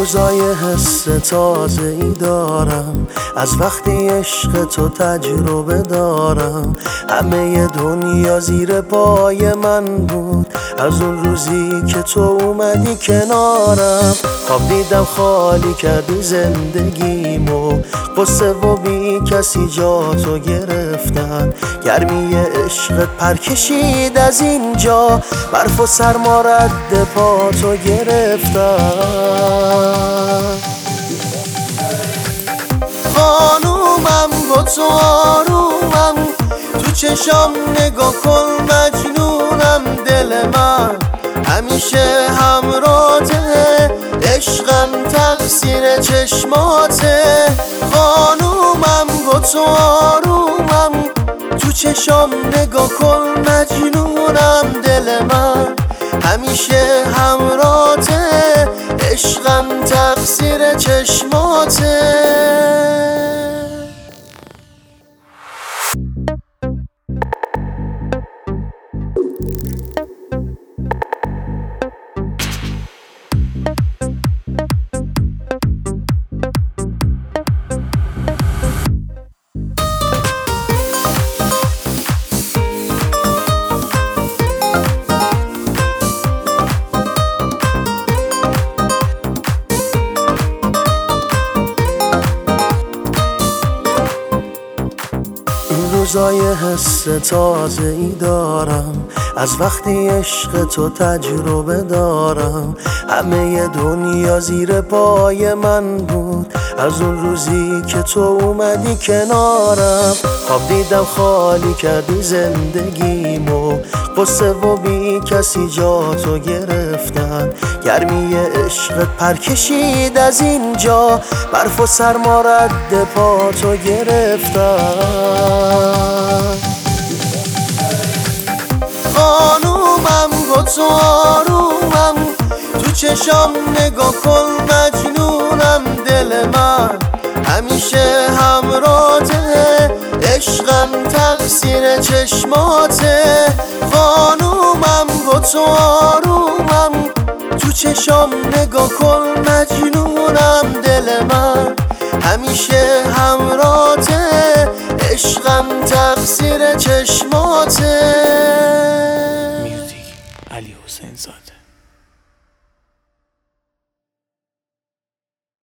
روزای حس تازه ای دارم، از وقتی عشق تو تجربه دارم. همه دنیا زیر پای من بود از اون روزی که تو اومدی کنارم. خواب دیدم خالی کردی زندگیمو، قصه و بی کسی جا تو گرفتن. گرمی عشقت پر کشید از اینجا، برف و سرما رد پا تو گرفتن. خانومم با تو آرومم، تو چشام نگاه کن مجنونم. دل من همیشه همراته، عشقم تقصیر چشماته. خانومم با تو آرومم، تو چشام نگاه کن مجنونم. دل من همیشه همراته، عشقم تقصیر چشماته. روزای حس تازه ای دارم، از وقتی عشق تو تجربه دارم. همه دنیا زیر پای من بود از اون روزی که تو اومدی کنارم. خواب دیدم خالی کردی زندگیمو، قصه و بی کسی جا تو گرفتن. گرمی عشقت پر کشید از اینجا، برف و سرما رد پا تو گرفتن. خانومم با تو آرومم، تو چشام نگاه کن مجنونم. دل من همیشه همراته، عشقم تقصیر چشماته. خانومم با تو آرومم، تو چشام نگاه کن مجنونم. دل من همیشه همراته، عشقم تقصیر چشماته. میوزیک علی حسین زاده.